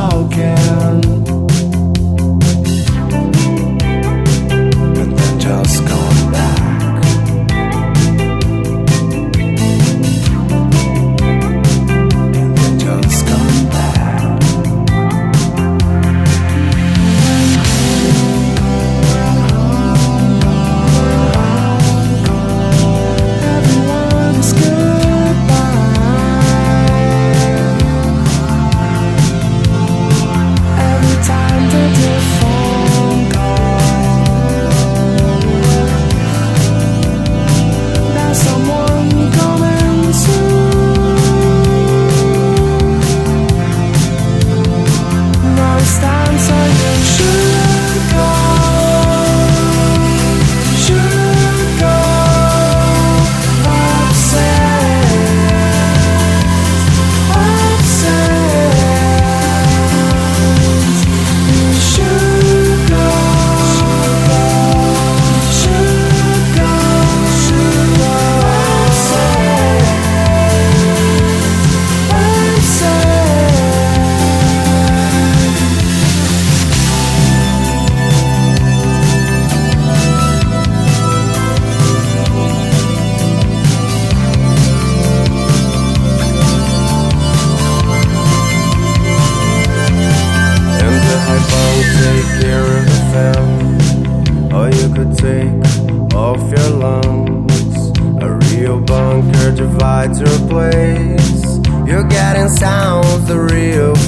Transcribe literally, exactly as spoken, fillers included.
broken, and then just come back. And then just come back. Everyone's goodbye. Every time that your phone calls, there's someone coming soon. No stand, so you should go, should go upset, upset. You should go, should go, should go upset, upset. And the high bunk take care of the family, or you could take off your lungs. A real bunker divides your place. You're getting sounds the real